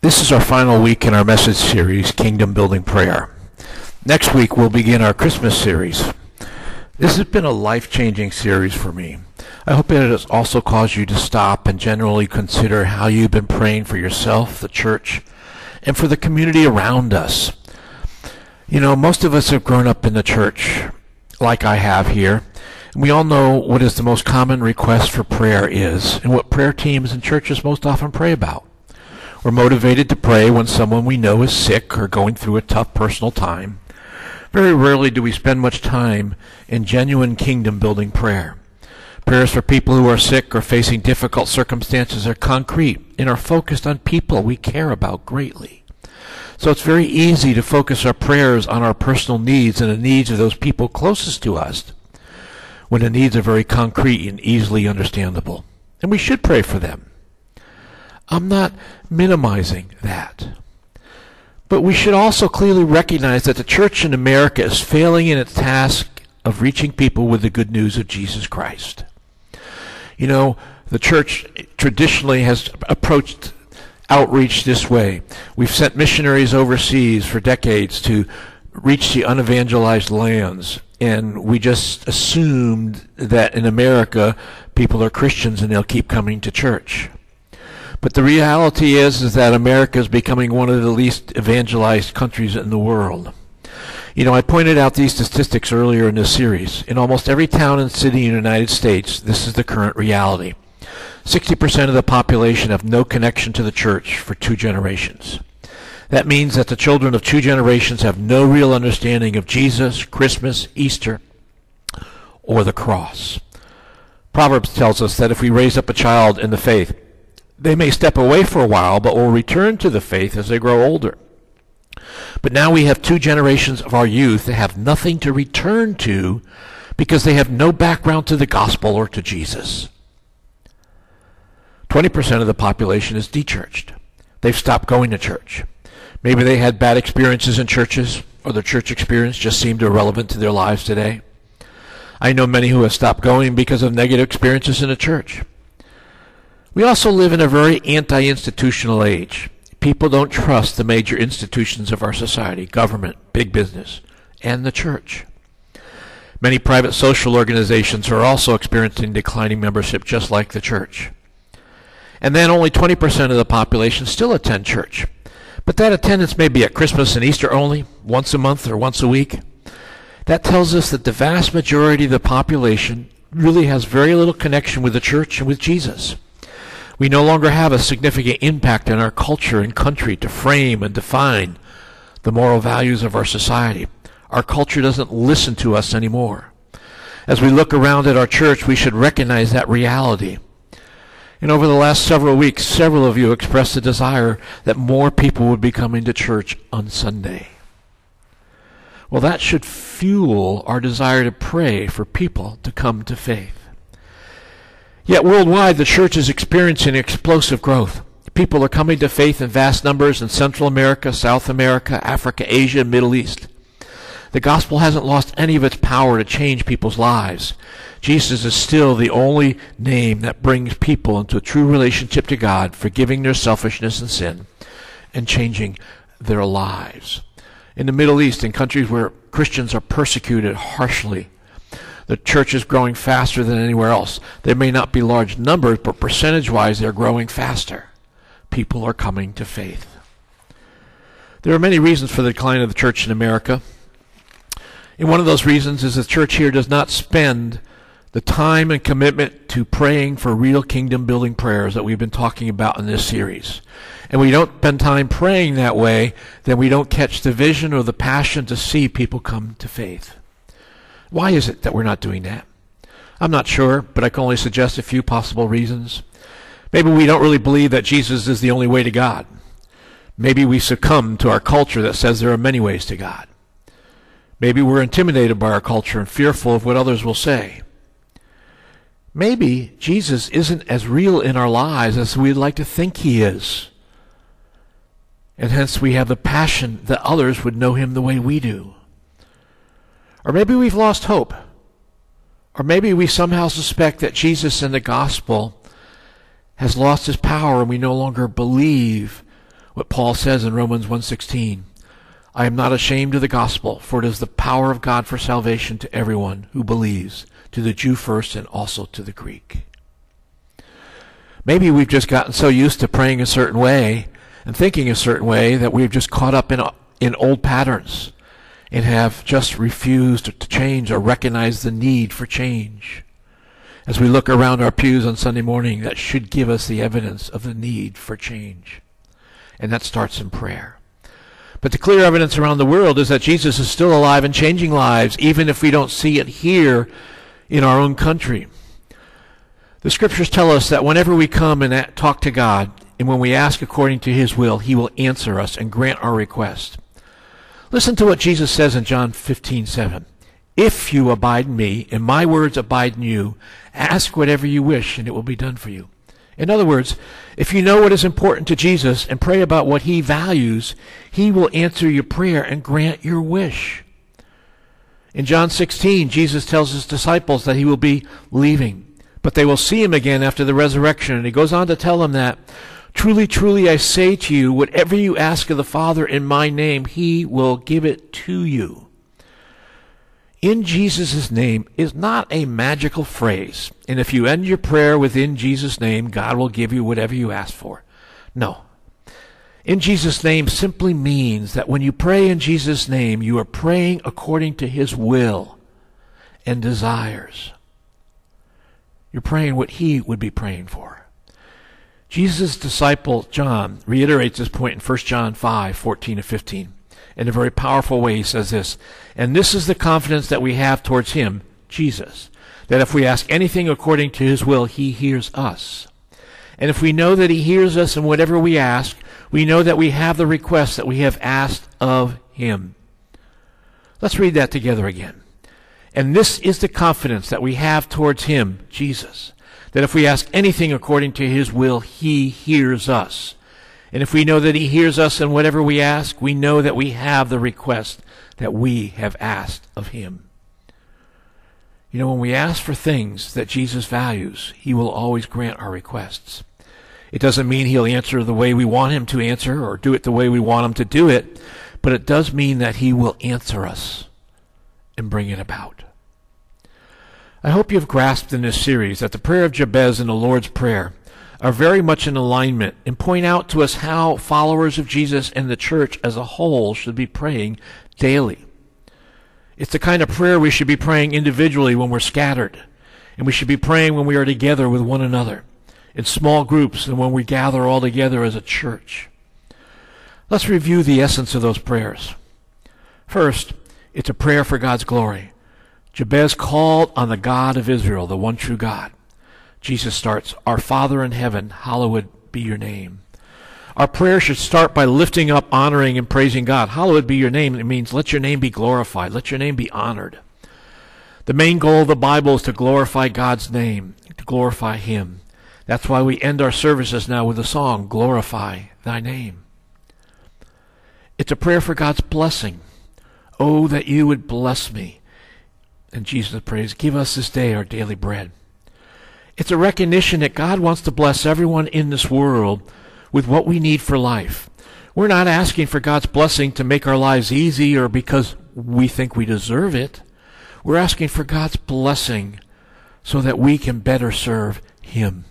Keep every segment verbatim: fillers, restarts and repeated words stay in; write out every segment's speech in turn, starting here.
This is our final week in our message series, Kingdom Building Prayer. Next week, we'll begin our Christmas series. This has been a life-changing series for me. I hope it has also caused you to stop and generally consider how you've been praying for yourself, the church, and for the community around us. You know, most of us have grown up in the church, like I have here. And we all know what is the most common request for prayer is, and what prayer teams and churches most often pray about. We're motivated to pray when someone we know is sick or going through a tough personal time. Very rarely do we spend much time in genuine kingdom-building prayer. Prayers for people who are sick or facing difficult circumstances are concrete and are focused on people we care about greatly. So it's very easy to focus our prayers on our personal needs and the needs of those people closest to us, when the needs are very concrete and easily understandable. And we should pray for them. I'm not minimizing that. But we should also clearly recognize that the church in America is failing in its task of reaching people with the good news of Jesus Christ. You know, the church traditionally has approached outreach this way. We've sent missionaries overseas for decades to reach the unevangelized lands, and we just assumed that in America people are Christians and they'll keep coming to church. But the reality is, is that America is becoming one of the least evangelized countries in the world. You know, I pointed out these statistics earlier in this series. In almost every town and city in the United States, this is the current reality. sixty percent of the population have no connection to the church for two generations. That means that the children of two generations have no real understanding of Jesus, Christmas, Easter, or the cross. Proverbs tells us that if we raise up a child in the faith, they may step away for a while, but will return to the faith as they grow older. But now we have two generations of our youth that have nothing to return to because they have no background to the gospel or to Jesus. twenty percent of the population is de-churched. They've stopped going to church. Maybe they had bad experiences in churches, or their church experience just seemed irrelevant to their lives today. I know many who have stopped going because of negative experiences in the church. We also live in a very anti-institutional age. People don't trust the major institutions of our society, government, big business, and the church. Many private social organizations are also experiencing declining membership just like the church. And then only twenty percent of the population still attend church. But that attendance may be at Christmas and Easter only, once a month or once a week. That tells us that the vast majority of the population really has very little connection with the church and with Jesus. We no longer have a significant impact in our culture and country to frame and define the moral values of our society. Our culture doesn't listen to us anymore. As we look around at our church, we should recognize that reality. And over the last several weeks, several of you expressed a desire that more people would be coming to church on Sunday. Well, that should fuel our desire to pray for people to come to faith. Yet worldwide, the church is experiencing explosive growth. People are coming to faith in vast numbers in Central America, South America, Africa, Asia, and Middle East. The gospel hasn't lost any of its power to change people's lives. Jesus is still the only name that brings people into a true relationship to God, forgiving their selfishness and sin, and changing their lives. In the Middle East, in countries where Christians are persecuted harshly, the church is growing faster than anywhere else. There may not be large numbers, but percentage-wise, they're growing faster. People are coming to faith. There are many reasons for the decline of the church in America. And one of those reasons is the church here does not spend the time and commitment to praying for real kingdom-building prayers that we've been talking about in this series. And we don't spend time praying that way, then we don't catch the vision or the passion to see people come to faith. Why is it that we're not doing that? I'm not sure, but I can only suggest a few possible reasons. Maybe we don't really believe that Jesus is the only way to God. Maybe we succumb to our culture that says there are many ways to God. Maybe we're intimidated by our culture and fearful of what others will say. Maybe Jesus isn't as real in our lives as we'd like to think he is. And hence we have the passion that others would know him the way we do. Or maybe we've lost hope. Or maybe we somehow suspect that Jesus and the gospel has lost his power and we no longer believe what Paul says in Romans one sixteen, I am not ashamed of the gospel, for it is the power of God for salvation to everyone who believes, to the Jew first and also to the Greek. Maybe we've just gotten so used to praying a certain way and thinking a certain way that we've just caught up in, in old patterns and have just refused to change or recognize the need for change. As we look around our pews on Sunday morning, that should give us the evidence of the need for change. And that starts in prayer. But the clear evidence around the world is that Jesus is still alive and changing lives, even if we don't see it here in our own country. The scriptures tell us that whenever we come and talk to God, and when we ask according to his will, he will answer us and grant our request. Listen to what Jesus says in John fifteen seven. If you abide in me, and my words abide in you, ask whatever you wish, and it will be done for you. In other words, if you know what is important to Jesus and pray about what he values, he will answer your prayer and grant your wish. In John sixteen, Jesus tells his disciples that he will be leaving, but they will see him again after the resurrection. And he goes on to tell them that, truly, truly, I say to you, whatever you ask of the Father in my name, he will give it to you. In Jesus' name is not a magical phrase. And if you end your prayer with in Jesus' name, God will give you whatever you ask for. No. In Jesus' name simply means that when you pray in Jesus' name, you are praying according to his will and desires. You're praying what he would be praying for. Jesus' disciple John reiterates this point in First John five fourteen and fifteen. In a very powerful way, he says this, and this is the confidence that we have towards him, Jesus, that if we ask anything according to his will, he hears us. And if we know that he hears us in whatever we ask, we know that we have the request that we have asked of him. Let's read that together again. And this is the confidence that we have towards him, Jesus, that if we ask anything according to his will, he hears us. And if we know that he hears us in whatever we ask, we know that we have the request that we have asked of him. You know, when we ask for things that Jesus values, he will always grant our requests. It doesn't mean he'll answer the way we want him to answer or do it the way we want him to do it, but it does mean that he will answer us and bring it about. I hope you've grasped in this series that the prayer of Jabez and the Lord's Prayer are very much in alignment and point out to us how followers of Jesus and the church as a whole should be praying daily. It's the kind of prayer we should be praying individually when we're scattered, and we should be praying when we are together with one another, in small groups, and when we gather all together as a church. Let's review the essence of those prayers. First, it's a prayer for God's glory. Jabez called on the God of Israel, the one true God. Jesus starts, Our Father in heaven, hallowed be your name. Our prayer should start by lifting up, honoring, and praising God. Hallowed be your name. It means let your name be glorified. Let your name be honored. The main goal of the Bible is to glorify God's name, to glorify him. That's why we end our services now with the song, Glorify Thy Name. It's a prayer for God's blessing. Oh, that you would bless me. And Jesus prays, give us this day our daily bread. It's a recognition that God wants to bless everyone in this world with what we need for life. We're not asking for God's blessing to make our lives easy or because we think we deserve it. We're asking for God's blessing so that we can better serve him.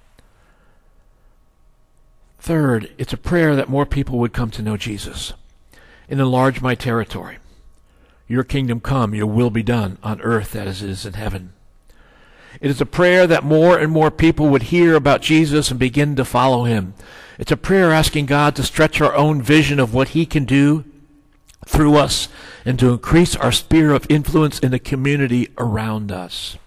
Third, it's a prayer that more people would come to know Jesus and enlarge my territory. Your kingdom come, your will be done on earth as it is in heaven. It is a prayer that more and more people would hear about Jesus and begin to follow him. It's a prayer asking God to stretch our own vision of what he can do through us and to increase our sphere of influence in the community around us.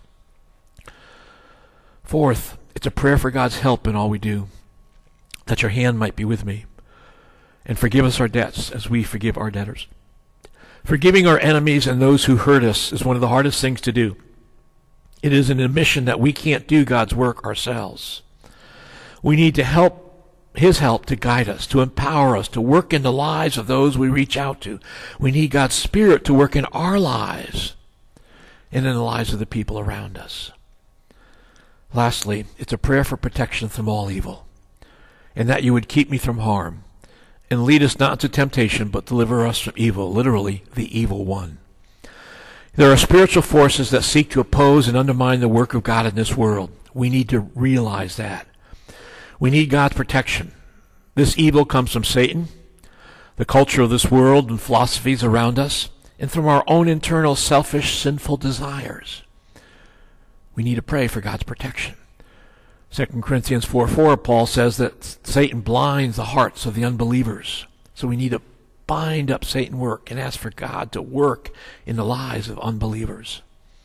Fourth, it's a prayer for God's help in all we do, that your hand might be with me, and forgive us our debts as we forgive our debtors. Forgiving our enemies and those who hurt us is one of the hardest things to do. It is an admission that we can't do God's work ourselves. We need to help, his help to guide us, to empower us, to work in the lives of those we reach out to. We need God's Spirit to work in our lives and in the lives of the people around us. Lastly, it's a prayer for protection from all evil, and that you would keep me from harm, and lead us not into temptation, but deliver us from evil, literally, the evil one. There are spiritual forces that seek to oppose and undermine the work of God in this world. We need to realize that. We need God's protection. This evil comes from Satan, the culture of this world and philosophies around us, and from our own internal selfish, sinful desires. We need to pray for God's protection. Second Corinthians four four, Paul says that Satan blinds the hearts of the unbelievers. So we need to bind up Satan's work and ask for God to work in the lives of unbelievers.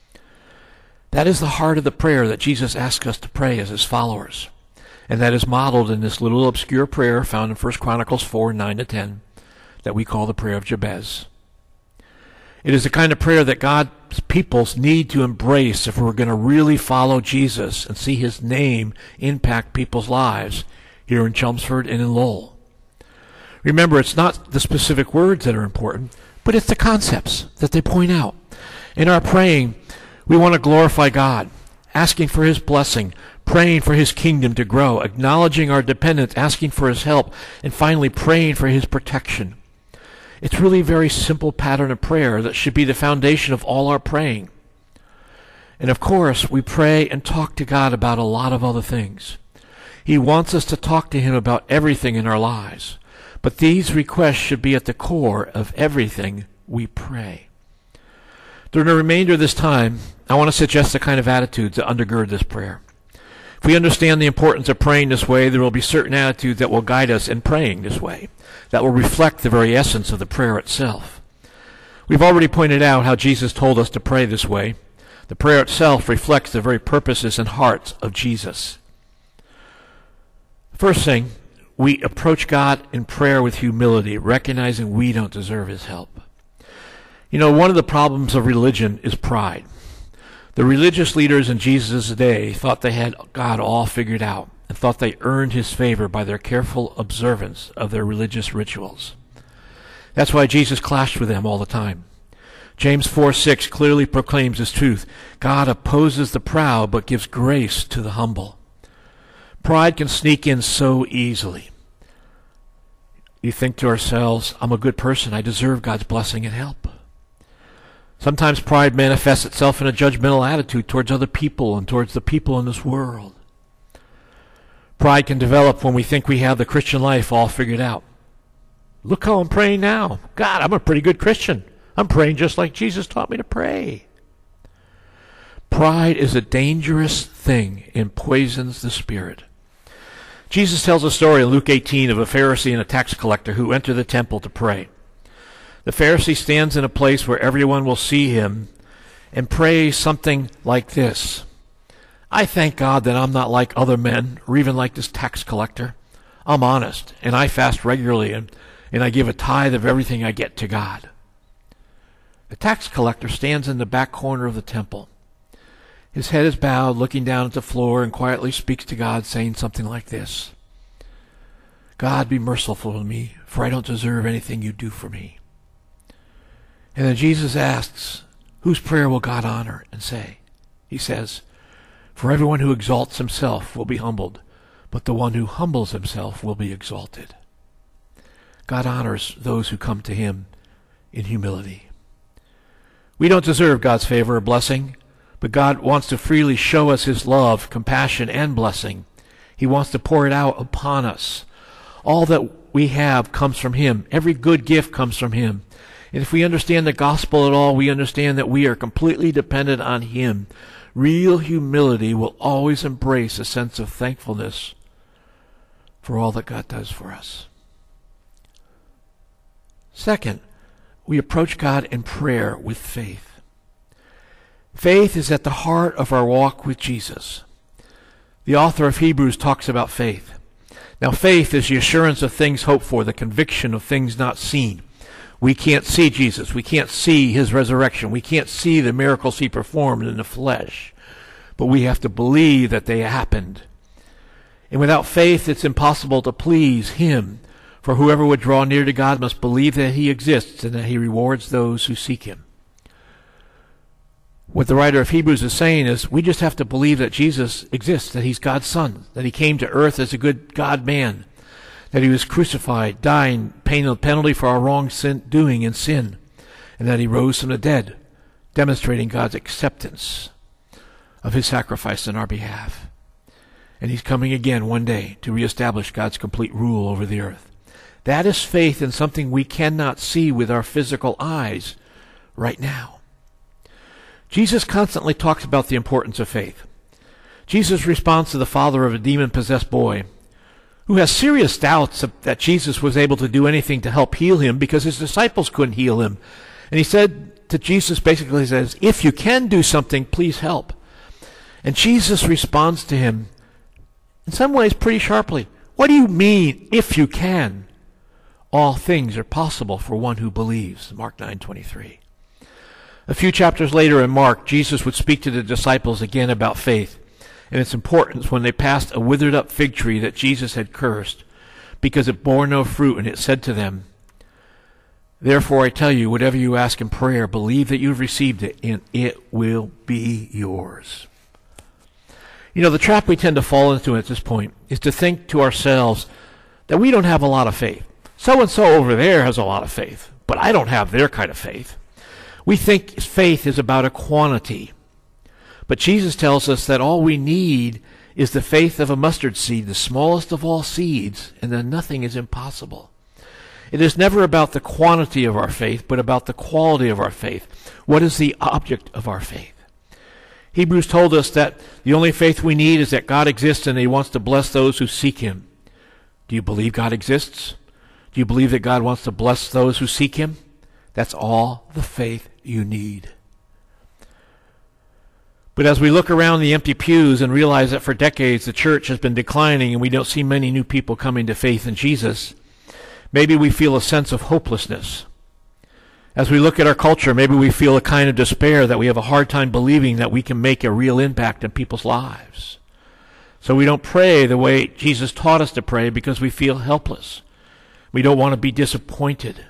That is the heart of the prayer that Jesus asks us to pray as his followers. And that is modeled in this little obscure prayer found in First Chronicles four, nine to ten, that we call the prayer of Jabez. It is the kind of prayer that God's peoples need to embrace if we're going to really follow Jesus and see his name impact people's lives here in Chelmsford and in Lowell. Remember, it's not the specific words that are important, but it's the concepts that they point out. In our praying, we want to glorify God, asking for his blessing, praying for his kingdom to grow, acknowledging our dependence, asking for his help, and finally praying for his protection. It's really a very simple pattern of prayer that should be the foundation of all our praying. And of course, we pray and talk to God about a lot of other things. He wants us to talk to him about everything in our lives. But these requests should be at the core of everything we pray. During the remainder of this time, I want to suggest the kind of attitudes that undergird this prayer. If we understand the importance of praying this way, there will be certain attitudes that will guide us in praying this way, that will reflect the very essence of the prayer itself. We've already pointed out how Jesus told us to pray this way. The prayer itself reflects the very purposes and hearts of Jesus. First thing, we approach God in prayer with humility, recognizing we don't deserve his help. You know, one of the problems of religion is pride. The religious leaders in Jesus' day thought they had God all figured out and thought they earned his favor by their careful observance of their religious rituals. That's why Jesus clashed with them all the time. James four six clearly proclaims this truth. God opposes the proud but gives grace to the humble. Pride can sneak in so easily. We think to ourselves, I'm a good person. I deserve God's blessing and help. Sometimes pride manifests itself in a judgmental attitude towards other people and towards the people in this world. Pride can develop when we think we have the Christian life all figured out. Look how I'm praying now. God, I'm a pretty good Christian. I'm praying just like Jesus taught me to pray. Pride is a dangerous thing and poisons the spirit. Jesus tells a story in Luke eighteen of a Pharisee and a tax collector who enter the temple to pray. The Pharisee stands in a place where everyone will see him and prays something like this. I thank God that I'm not like other men, or even like this tax collector. I'm honest, and I fast regularly, and, and I give a tithe of everything I get to God. The tax collector stands in the back corner of the temple. His head is bowed, looking down at the floor, and quietly speaks to God, saying something like this. God, be merciful to me, for I don't deserve anything you do for me. And then Jesus asks, whose prayer will God honor and say? He says, for everyone who exalts himself will be humbled, but the one who humbles himself will be exalted. God honors those who come to him in humility. We don't deserve God's favor or blessing, but God wants to freely show us his love, compassion, and blessing. He wants to pour it out upon us. All that we have comes from him. Every good gift comes from him. And if we understand the gospel at all, we understand that we are completely dependent on him. Real humility will always embrace a sense of thankfulness for all that God does for us. Second, we approach God in prayer with faith. Faith is at the heart of our walk with Jesus. The author of Hebrews talks about faith. Now, faith is the assurance of things hoped for, the conviction of things not seen. We can't see Jesus. We can't see his resurrection. We can't see the miracles he performed in the flesh. But we have to believe that they happened. And without faith, it's impossible to please him. For whoever would draw near to God must believe that he exists and that he rewards those who seek him. What the writer of Hebrews is saying is we just have to believe that Jesus exists, that he's God's son, that he came to earth as a good God-man, that he was crucified, dying, paying the penalty for our wrong sin, doing in sin, and that he rose from the dead, demonstrating God's acceptance of his sacrifice on our behalf. And he's coming again one day to reestablish God's complete rule over the earth. That is faith in something we cannot see with our physical eyes right now. Jesus constantly talks about the importance of faith. Jesus responds to the father of a demon-possessed boy who has serious doubts that Jesus was able to do anything to help heal him because his disciples couldn't heal him. And he said to Jesus, basically he says, if you can do something, please help. And Jesus responds to him, in some ways pretty sharply, what do you mean, if you can? All things are possible for one who believes. Mark nine twenty-three. A few chapters later in Mark, Jesus would speak to the disciples again about faith and its importance when they passed a withered up fig tree that Jesus had cursed because it bore no fruit, and it said to them, therefore I tell you, whatever you ask in prayer, believe that you've received it, and it will be yours. You know, the trap we tend to fall into at this point is to think to ourselves that we don't have a lot of faith. So-and-so over there has a lot of faith, but I don't have their kind of faith. We think faith is about a quantity. But Jesus tells us that all we need is the faith of a mustard seed, the smallest of all seeds, and then nothing is impossible. It is never about the quantity of our faith, but about the quality of our faith. What is the object of our faith? Hebrews told us that the only faith we need is that God exists and he wants to bless those who seek him. Do you believe God exists? Do you believe that God wants to bless those who seek him? That's all the faith you need. But as we look around the empty pews and realize that for decades the church has been declining and we don't see many new people coming to faith in Jesus, maybe we feel a sense of hopelessness. As we look at our culture, maybe we feel a kind of despair that we have a hard time believing that we can make a real impact in people's lives. So we don't pray the way Jesus taught us to pray because we feel helpless. We don't want to be disappointed.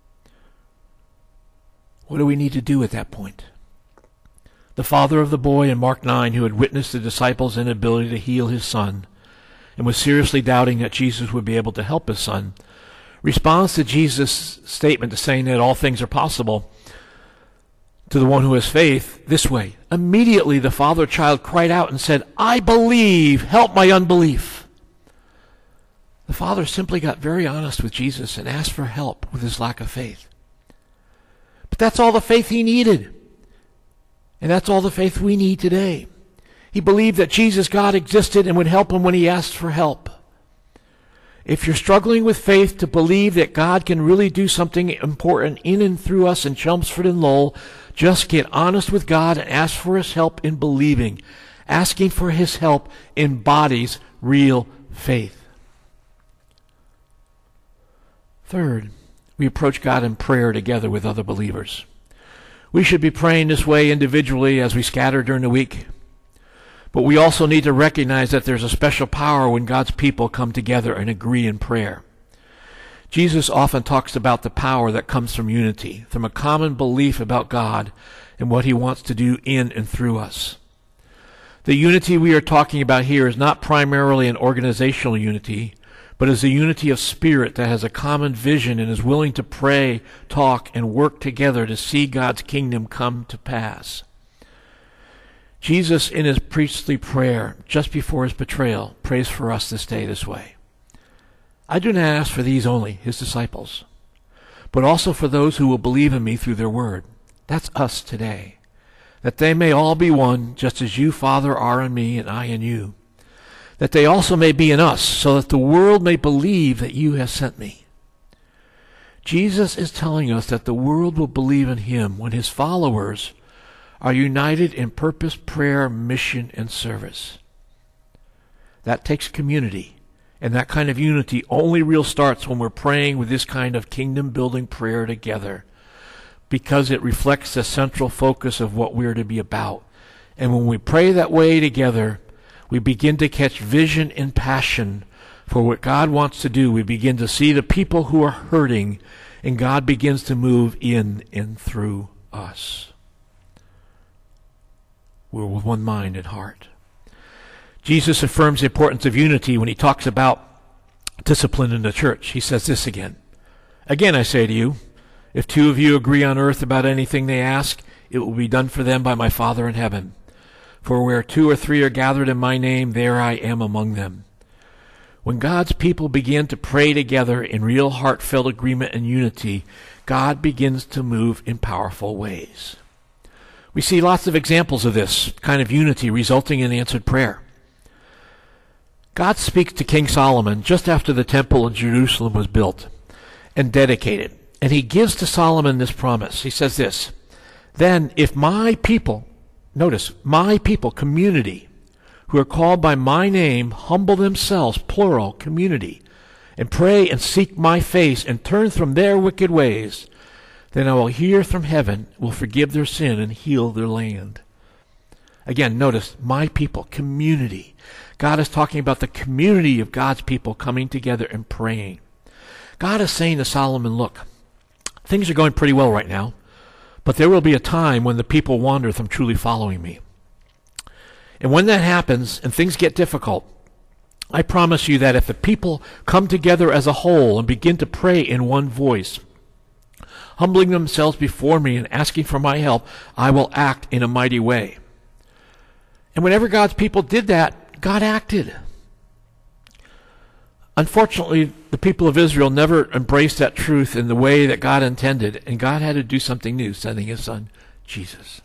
What do we need to do at that point? The father of the boy in Mark nine, who had witnessed the disciples' inability to heal his son and was seriously doubting that Jesus would be able to help his son, responds to Jesus' statement to saying that all things are possible to the one who has faith this way. Immediately the father-child cried out and said, I believe, help my unbelief. The father simply got very honest with Jesus and asked for help with his lack of faith. But that's all the faith he needed. And that's all the faith we need today. He believed that Jesus, God, existed and would help him when he asked for help. If you're struggling with faith to believe that God can really do something important in and through us in Chelmsford and Lowell, just get honest with God and ask for his help in believing. Asking for his help embodies real faith. Third, we approach God in prayer together with other believers. We should be praying this way individually as we scatter during the week. But we also need to recognize that there's a special power when God's people come together and agree in prayer. Jesus often talks about the power that comes from unity, from a common belief about God and what he wants to do in and through us. The unity we are talking about here is not primarily an organizational unity, but is a unity of spirit that has a common vision and is willing to pray, talk, and work together to see God's kingdom come to pass. Jesus, in his priestly prayer just before his betrayal, prays for us this day this way. I do not ask for these only, his disciples, but also for those who will believe in me through their word. That's us today. That they may all be one, just as you, Father, are in me and I in you. That they also may be in us, so that the world may believe that you have sent me. Jesus is telling us that the world will believe in him when his followers are united in purpose, prayer, mission, and service. That takes community, and that kind of unity only real starts when we're praying with this kind of kingdom-building prayer together, because it reflects the central focus of what we're to be about. And when we pray that way together, we begin to catch vision and passion for what God wants to do. We begin to see the people who are hurting, and God begins to move in and through us. We're with one mind and heart. Jesus affirms the importance of unity when he talks about discipline in the church. He says this again. Again, I say to you, if two of you agree on earth about anything they ask, it will be done for them by my Father in heaven. For where two or three are gathered in my name, there I am among them. When God's people begin to pray together in real heartfelt agreement and unity, God begins to move in powerful ways. We see lots of examples of this kind of unity resulting in answered prayer. God speaks to King Solomon just after the temple in Jerusalem was built and dedicated. And he gives to Solomon this promise. He says this, then if my people, notice, my people, community, who are called by my name, humble themselves, plural, community, and pray and seek my face and turn from their wicked ways, then I will hear from heaven, will forgive their sin and heal their land. Again, notice, my people, community. God is talking about the community of God's people coming together and praying. God is saying to Solomon, look, things are going pretty well right now, but there will be a time when the people wander from truly following me. And when that happens and things get difficult, I promise you that if the people come together as a whole and begin to pray in one voice, humbling themselves before me and asking for my help, I will act in a mighty way. And whenever God's people did that, God acted. Unfortunately, the people of Israel never embraced that truth in the way that God intended, and God had to do something new, sending his son, Jesus.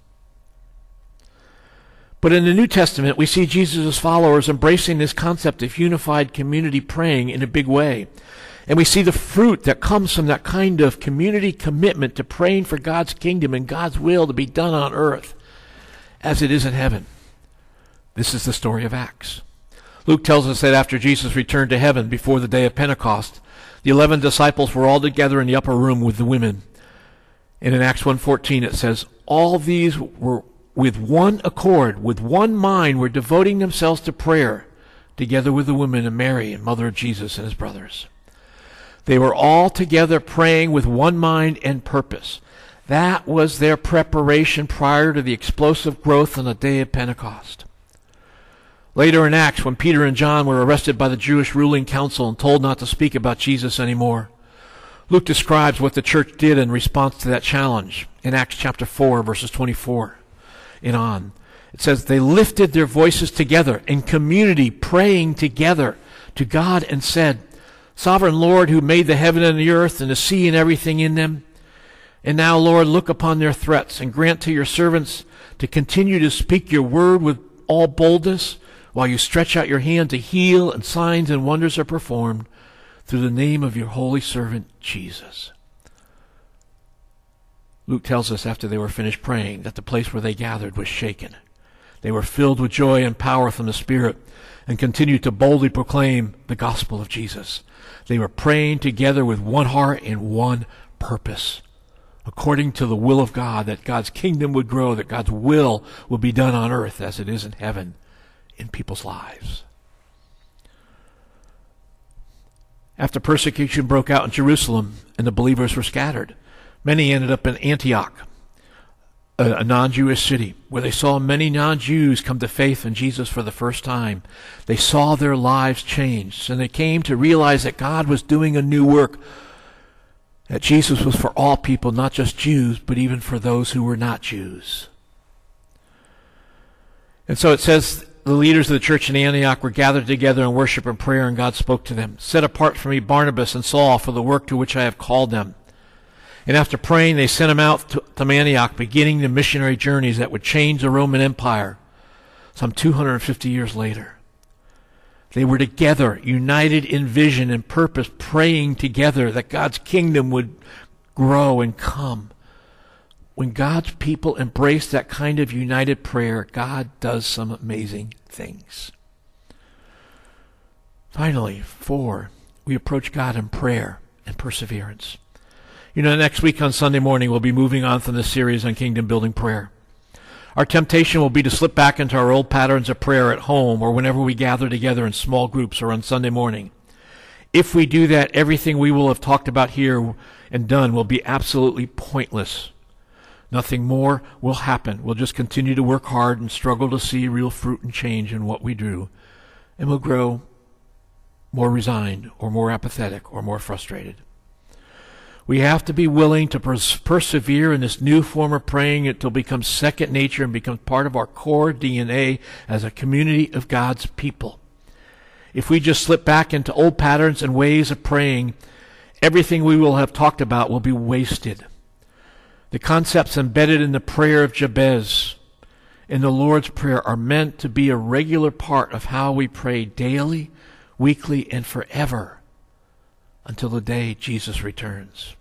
But in the New Testament, we see Jesus' followers embracing this concept of unified community praying in a big way. And we see the fruit that comes from that kind of community commitment to praying for God's kingdom and God's will to be done on earth as it is in heaven. This is the story of Acts. Luke tells us that after Jesus returned to heaven before the day of Pentecost, the eleven disciples were all together in the upper room with the women. And in Acts one fourteen it says, all these were with one accord, with one mind, were devoting themselves to prayer, together with the women and Mary, and mother of Jesus and his brothers. They were all together praying with one mind and purpose. That was their preparation prior to the explosive growth on the day of Pentecost. Later in Acts, when Peter and John were arrested by the Jewish ruling council and told not to speak about Jesus anymore, Luke describes what the church did in response to that challenge in Acts chapter four, verses twenty-four and on. It says, they lifted their voices together in community, praying together to God and said, Sovereign Lord, who made the heaven and the earth and the sea and everything in them, and now, Lord, look upon their threats and grant to your servants to continue to speak your word with all boldness, while you stretch out your hand to heal, and signs and wonders are performed through the name of your holy servant, Jesus. Luke tells us after they were finished praying that the place where they gathered was shaken. They were filled with joy and power from the Spirit and continued to boldly proclaim the gospel of Jesus. They were praying together with one heart and one purpose, according to the will of God, that God's kingdom would grow, that God's will would be done on earth as it is in heaven in people's lives. After persecution broke out in Jerusalem and the believers were scattered, many ended up in Antioch, a, a non-Jewish city, where they saw many non-Jews come to faith in Jesus for the first time. They saw their lives changed, and they came to realize that God was doing a new work, that Jesus was for all people, not just Jews, but even for those who were not Jews. And so it says, the leaders of the church in Antioch were gathered together in worship and prayer, and God spoke to them. Set apart for me Barnabas and Saul for the work to which I have called them. And after praying, they sent them out to, to Antioch, beginning the missionary journeys that would change the Roman Empire some two hundred fifty years later. They were together, united in vision and purpose, praying together that God's kingdom would grow and come. When God's people embrace that kind of united prayer, God does some amazing things. Finally, four, we approach God in prayer and perseverance. You know, next week on Sunday morning, we'll be moving on from the series on kingdom building prayer. Our temptation will be to slip back into our old patterns of prayer at home or whenever we gather together in small groups or on Sunday morning. If we do that, everything we will have talked about here and done will be absolutely pointless. Nothing more will happen. We'll just continue to work hard and struggle to see real fruit and change in what we do. And we'll grow more resigned, or more apathetic, or more frustrated. We have to be willing to pers- persevere in this new form of praying until it becomes second nature and becomes part of our core D N A as a community of God's people. If we just slip back into old patterns and ways of praying, everything we will have talked about will be wasted. The concepts embedded in the prayer of Jabez and the Lord's Prayer are meant to be a regular part of how we pray daily, weekly, and forever until the day Jesus returns.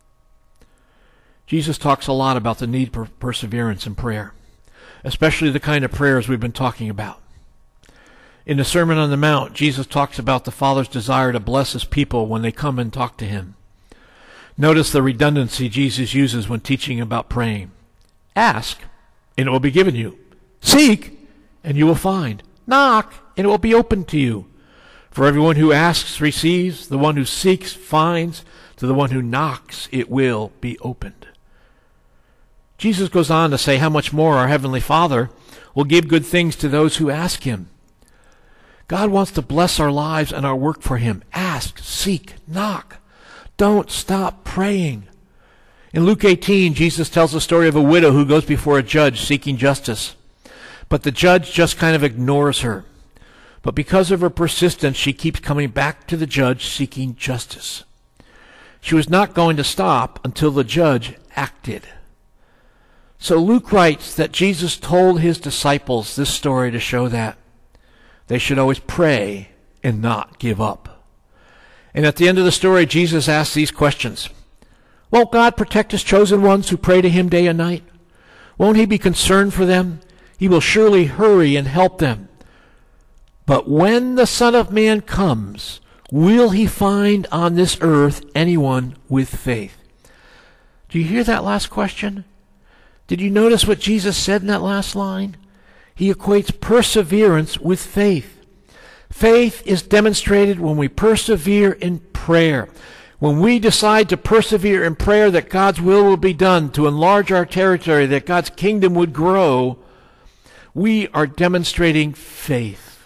Jesus talks a lot about the need for perseverance in prayer, especially the kind of prayers we've been talking about. In the Sermon on the Mount, Jesus talks about the Father's desire to bless his people when they come and talk to him. Notice the redundancy Jesus uses when teaching about praying. Ask, and it will be given you. Seek, and you will find. Knock, and it will be opened to you. For everyone who asks receives, the one who seeks finds, to the one who knocks it will be opened. Jesus goes on to say how much more our Heavenly Father will give good things to those who ask him. God wants to bless our lives and our work for him. Ask, seek, knock. Don't stop praying. In Luke eighteen, Jesus tells the story of a widow who goes before a judge seeking justice. But the judge just kind of ignores her. But because of her persistence, she keeps coming back to the judge seeking justice. She was not going to stop until the judge acted. So Luke writes that Jesus told his disciples this story to show that they should always pray and not give up. And at the end of the story, Jesus asks these questions. Won't God protect his chosen ones who pray to him day and night? Won't he be concerned for them? He will surely hurry and help them. But when the Son of Man comes, will he find on this earth anyone with faith? Do you hear that last question? Did you notice what Jesus said in that last line? He equates perseverance with faith. Faith is demonstrated when we persevere in prayer. When we decide to persevere in prayer that God's will will be done, to enlarge our territory, that God's kingdom would grow, we are demonstrating faith.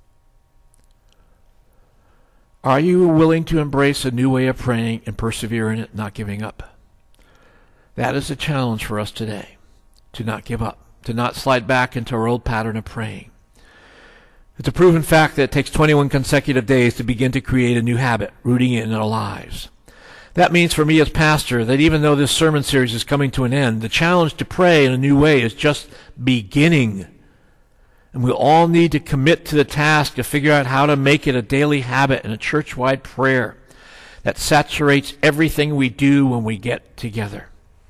Are you willing to embrace a new way of praying and persevere in it, not giving up? That is a challenge for us today, to not give up, to not slide back into our old pattern of praying. It's a proven fact that it takes twenty-one consecutive days to begin to create a new habit, rooting it in our lives. That means for me as pastor that even though this sermon series is coming to an end, the challenge to pray in a new way is just beginning. And we all need to commit to the task to figure out how to make it a daily habit and a church-wide prayer that saturates everything we do when we get together.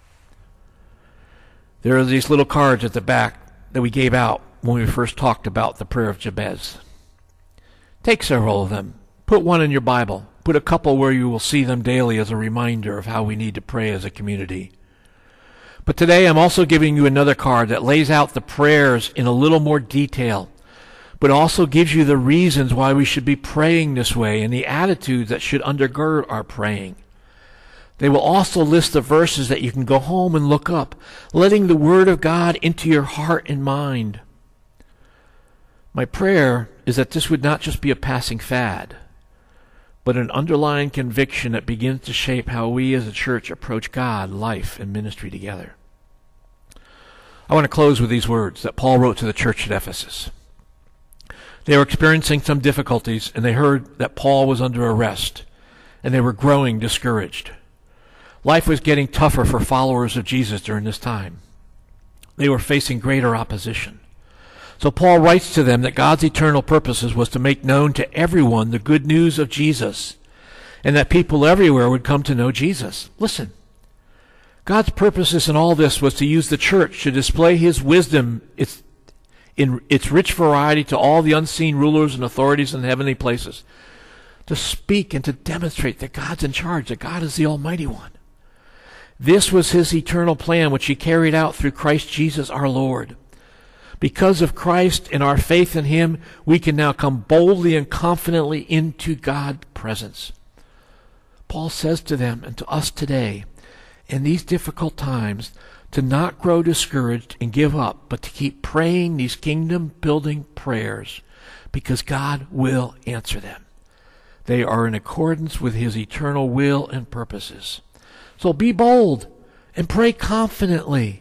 There are these little cards at the back that we gave out when we first talked about the prayer of Jabez. Take several of them. Put one in your Bible. Put a couple where you will see them daily as a reminder of how we need to pray as a community. But today I'm also giving you another card that lays out the prayers in a little more detail, but also gives you the reasons why we should be praying this way and the attitudes that should undergird our praying. They will also list the verses that you can go home and look up, letting the Word of God into your heart and mind. My prayer is that this would not just be a passing fad, but an underlying conviction that begins to shape how we as a church approach God, life, and ministry together. I want to close with these words that Paul wrote to the church at Ephesus. They were experiencing some difficulties, and they heard that Paul was under arrest, and they were growing discouraged. Life was getting tougher for followers of Jesus during this time. They were facing greater opposition. So Paul writes to them that God's eternal purposes was to make known to everyone the good news of Jesus, and that people everywhere would come to know Jesus. Listen, God's purposes in all this was to use the church to display his wisdom its, in its rich variety to all the unseen rulers and authorities in heavenly places, to speak and to demonstrate that God's in charge, that God is the Almighty One. This was his eternal plan, which he carried out through Christ Jesus our Lord. Because of Christ and our faith in him, we can now come boldly and confidently into God's presence. Paul says to them and to us today, in these difficult times, to not grow discouraged and give up, but to keep praying these kingdom-building prayers, because God will answer them. They are in accordance with His eternal will and purposes. So be bold and pray confidently.